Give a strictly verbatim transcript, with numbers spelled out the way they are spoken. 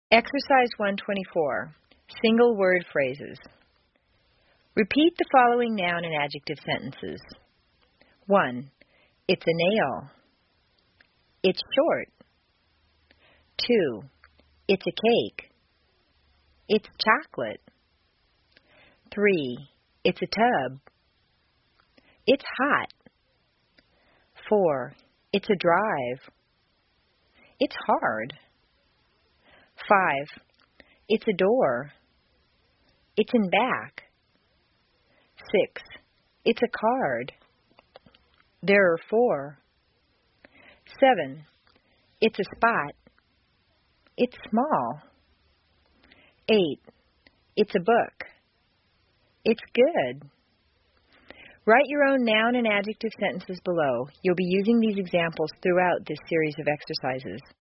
Exercise one twenty-four, Single Word Phrases. Repeat the following noun and adjective sentences. one. It's a nail. It's short. two. It's a cake. It's chocolate. three. It's a tub. It's hot. four. It's a drive. It's hard. five. It's a door. It's in back. six. It's a card. There are four. seven. It's a spot. It's small. eight. It's a book. It's good. Write your own noun and adjective sentences below. You'll be using these examples throughout this series of exercises.